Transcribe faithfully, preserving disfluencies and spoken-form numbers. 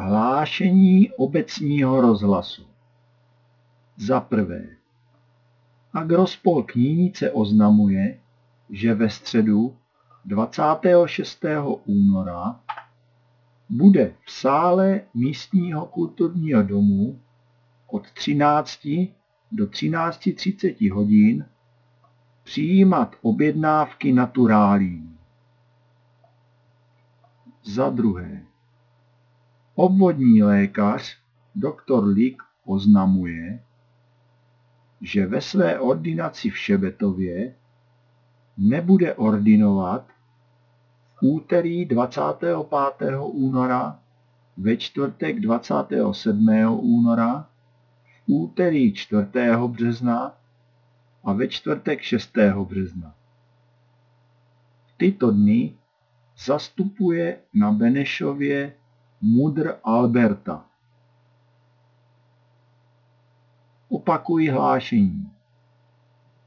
Hlášení obecního rozhlasu. Za prvé. Agrospol Knínice oznamuje, že ve středu dvacátého šestého února bude v sále místního kulturního domu od třinácti do třinácti třiceti hodin přijímat objednávky naturálií. Za druhé. Obvodní lékař doktor Lik oznamuje, že ve své ordinaci v Šebetově nebude ordinovat v úterý dvacátého pátého února, ve čtvrtek dvacátého sedmého února, v úterý čtvrtého března a ve čtvrtek šestého března. V tyto dny zastupuje na Benešově mudr Alberta. Opakuji hlášení.